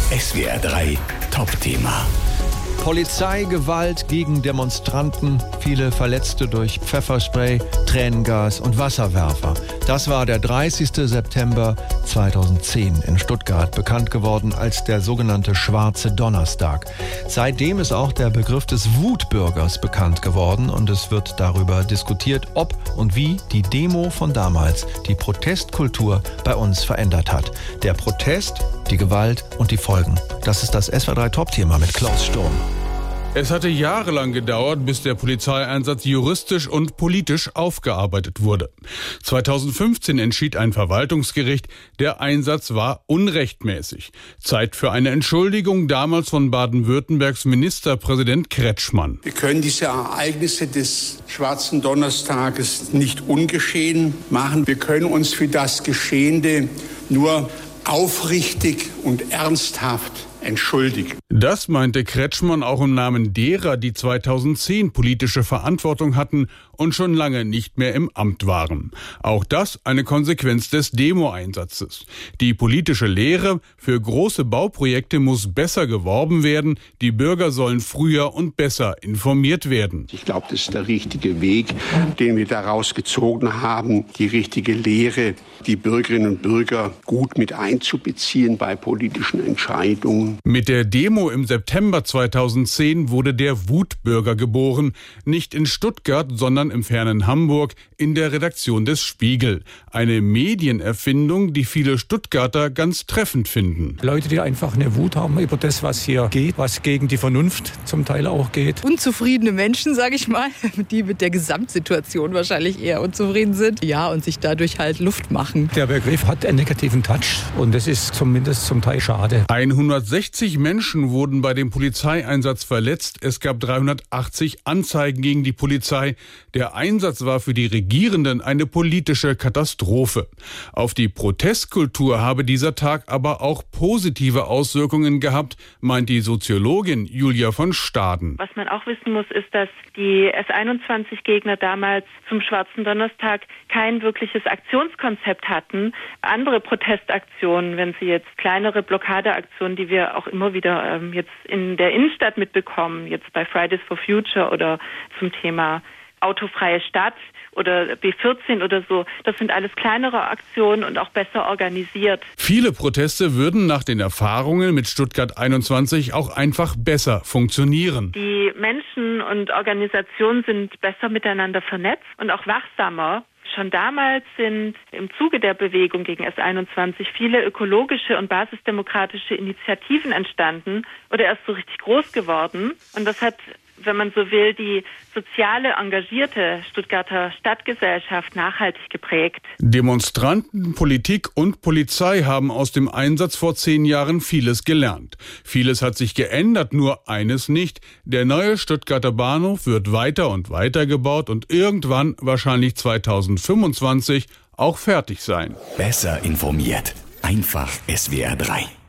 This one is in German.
SWR 3 Top-Thema. Polizeigewalt gegen Demonstranten, viele Verletzte durch Pfefferspray, Tränengas und Wasserwerfer. Das war der 30. September 2010 in Stuttgart, bekannt geworden als der sogenannte Schwarze Donnerstag. Seitdem ist auch der Begriff des Wutbürgers bekannt geworden und es wird darüber diskutiert, ob und wie die Demo von damals die Protestkultur bei uns verändert hat. Der Protest, die Gewalt und die Folgen. Das ist das SWR 3 Top-Thema mit Klaus Sturm. Es hatte jahrelang gedauert, bis der Polizeieinsatz juristisch und politisch aufgearbeitet wurde. 2015 entschied ein Verwaltungsgericht, der Einsatz war unrechtmäßig. Zeit für eine Entschuldigung, damals von Baden-Württembergs Ministerpräsident Kretschmann. Wir können diese Ereignisse des Schwarzen Donnerstages nicht ungeschehen machen. Wir können uns für das Geschehene nur aufrichtig und ernsthaft entschuldigen. Das meinte Kretschmann auch im Namen derer, die 2010 politische Verantwortung hatten und schon lange nicht mehr im Amt waren. Auch das eine Konsequenz des Demo-Einsatzes. Die politische Lehre: für große Bauprojekte muss besser geworben werden, die Bürger sollen früher und besser informiert werden. Ich glaube, das ist der richtige Weg, den wir daraus gezogen haben, die richtige Lehre, die Bürgerinnen und Bürger gut mit einzubeziehen bei politischen Entscheidungen. Mit der Demo im September 2010 wurde der Wutbürger geboren, nicht in Stuttgart, sondern im fernen Hamburg in der Redaktion des Spiegel. Eine Medienerfindung, die viele Stuttgarter ganz treffend finden. Leute, die einfach eine Wut haben über das, was hier geht, was gegen die Vernunft zum Teil auch geht. Unzufriedene Menschen, sage ich mal, die mit der Gesamtsituation wahrscheinlich eher unzufrieden sind. Ja, und sich dadurch halt Luft machen. Der Begriff hat einen negativen Touch und das ist zumindest zum Teil schade. 160 Menschen wurden bei dem Polizeieinsatz verletzt. Es gab 380 Anzeigen gegen die Polizei. Der Einsatz war für die Regierenden eine politische Katastrophe. Auf die Protestkultur habe dieser Tag aber auch positive Auswirkungen gehabt, meint die Soziologin Julia von Staden. Was man auch wissen muss, ist, dass die S-21-Gegner damals zum Schwarzen Donnerstag kein wirkliches Aktionskonzept hatten. Andere Protestaktionen, wenn sie jetzt kleinere Blockadeaktionen, die wir auch immer wieder jetzt in der Innenstadt mitbekommen, jetzt bei Fridays for Future oder zum Thema autofreie Stadt oder B14 oder so. Das sind alles kleinere Aktionen und auch besser organisiert. Viele Proteste würden nach den Erfahrungen mit Stuttgart 21 auch einfach besser funktionieren. Die Menschen und Organisationen sind besser miteinander vernetzt und auch wachsamer. Schon damals sind im Zuge der Bewegung gegen S21 viele ökologische und basisdemokratische Initiativen entstanden oder erst so richtig groß geworden. Und das hat, wenn man so will, die soziale, engagierte Stuttgarter Stadtgesellschaft nachhaltig geprägt. Demonstranten, Politik und Polizei haben aus dem Einsatz vor 10 Jahren vieles gelernt. Vieles hat sich geändert, nur eines nicht. Der neue Stuttgarter Bahnhof wird weiter und weiter gebaut und irgendwann, wahrscheinlich 2025, auch fertig sein. Besser informiert. Einfach SWR 3.